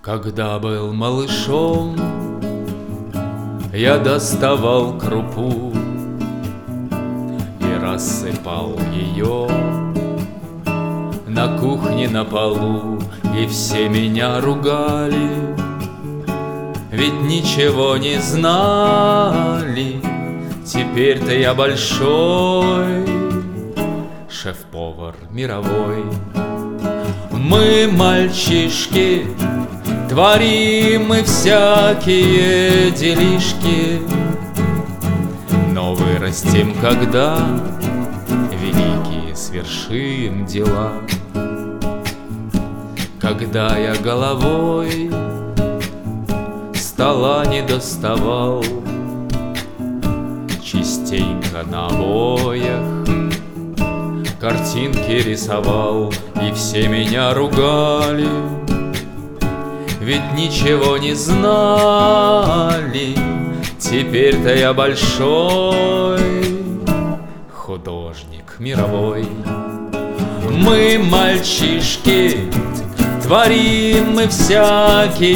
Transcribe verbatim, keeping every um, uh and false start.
Когда был малышом, я доставал крупу и рассыпал ее на кухне на полу, и все меня ругали, ведь ничего не знали. Теперь-то я большой шеф-повар мировой. Мы, мальчишки, творим мы всякие делишки, но вырастем, когда великие свершим дела. Когда я головой стола не доставал, частенько на обоях картинки рисовал, и все меня ругали, ведь ничего не знали. Теперь-то я большой художник мировой. Мы, мальчишки, творим мы всякие